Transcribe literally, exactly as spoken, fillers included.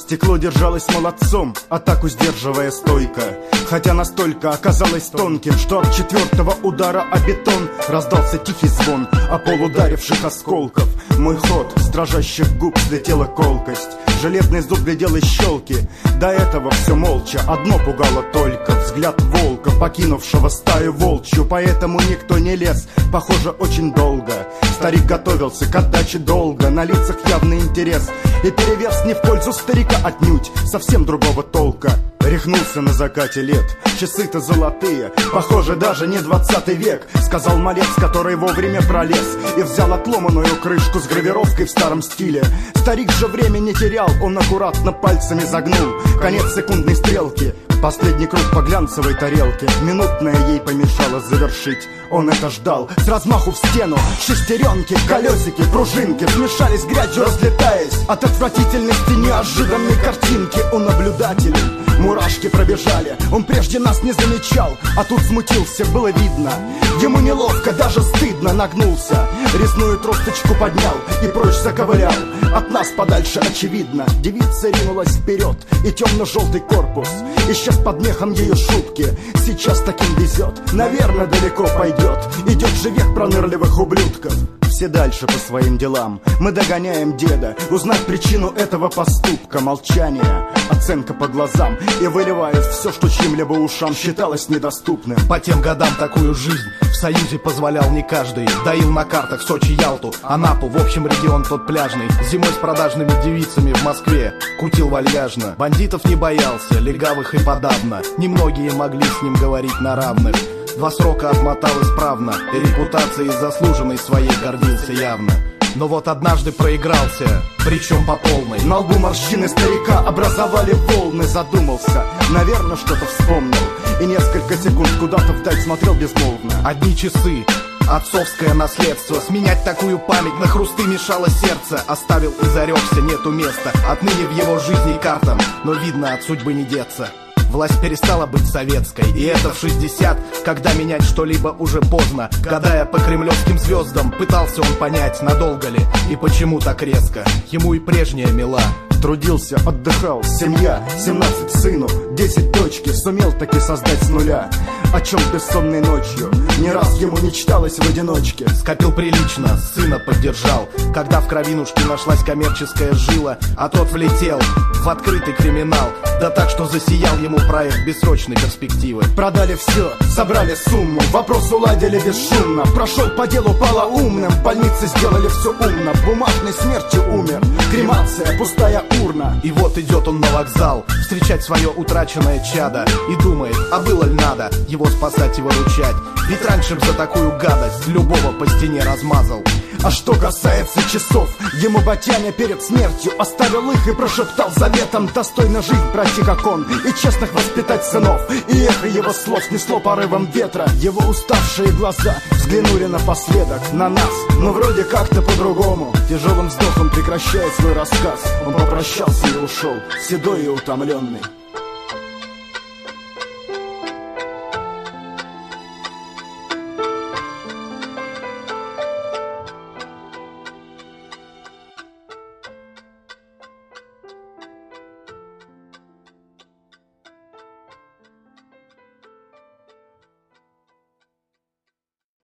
Стекло держалось молодцом, атаку сдерживая стойко, хотя настолько оказалось тонким, что от четвертого удара о бетон раздался тихий звон, а пол ударивших осколков. Мой ход, с дрожащих губ слетела колкость, железный зуб глядел из щелки. До этого все молча, одно пугало только: взгляд волка, покинувшего стаю волчью. Поэтому никто не лез, похоже, очень долго. Старик готовился к отдаче долга, на лицах явный интерес, и перевес не в пользу старика отнюдь, совсем другого толка. Рехнулся на закате лет, часы-то золотые, похоже, даже не двадцатый век, сказал малец, который вовремя пролез и взял отломанную крышку с гравировкой в старом стиле. Старик же время не терял, он аккуратно пальцами загнул конец секундной стрелки. Последний круг по глянцевой тарелке, минутная ей помешала завершить. Он это ждал, с размаху в стену шестеренки, колесики, пружинки смешались грязью, разлетаясь от отвратительности неожиданной картинки. У наблюдателей мурашки пробежали, он прежде нас не замечал, а тут смутился, было видно. Ему неловко, даже стыдно, нагнулся, резную тросточку поднял и прочь заковылял. От нас подальше очевидно. Девица ринулась вперед, и темно-желтый корпус исчез под мехом ее шутки. Сейчас таким везет, наверное, далеко пойдет. Идет же век пронырливых ублюдков. Все дальше по своим делам, мы догоняем деда, узнать причину этого поступка. Молчание, оценка по глазам, и выливает все, что чьим-либо ушам считалось недоступным. По тем годам такую жизнь в Союзе позволял не каждый. Доил на картах Сочи, Ялту, Анапу, в общем регион тот пляжный. Зимой с продажными девицами в Москве кутил вальяжно. Бандитов не боялся, легавых и подавно, немногие могли с ним говорить на равных. Два срока отмотал исправно, и репутацией заслуженной своей гордился явно. Но вот однажды проигрался, причем по полной. На лбу морщины старика образовали волны. Задумался, наверное, что-то вспомнил, и несколько секунд куда-то вдаль смотрел безмолвно. Одни часы, отцовское наследство, сменять такую память на хрусты мешало сердце. Оставил и зарекся, нету места отныне в его жизни картам, но видно, от судьбы не деться. Власть перестала быть советской, и это в шестьдесят, когда менять что-либо уже поздно. Гадая по кремлевским звездам, пытался он понять, надолго ли и почему так резко. Ему и прежняя мила. Трудился, отдыхал, семья, семнадцать сыну, десять дочки, сумел таки создать с нуля. О чем бессонной ночью ни раз ему не читалось в одиночке. Скопил прилично, сына поддержал, когда в кровинушке нашлась коммерческая жила, а тот влетел в открытый криминал, да так, что засиял ему проект бессрочной перспективы. Продали все, собрали сумму, вопрос уладили бесшумно. Прошел по делу полоумным, в больнице сделали все умно. Бумажной смертью умер, кремация, пустая урна. И вот идет он на вокзал встречать свое утраченное чадо и думает, а было ли надо его спасать и выручать? Ведь раньше б за такую гадость любого по стене размазал. А что касается часов, ему Батяня перед смертью оставил их и прошептал заветом: достойно жить, братья, как он, и честных воспитать сынов. И эхо его слов несло порывом ветра. Его уставшие глаза взглянули напоследок на нас, но вроде как-то по-другому. Тяжелым вздохом прекращая свой рассказ, он попрощался и ушел, седой и утомленный.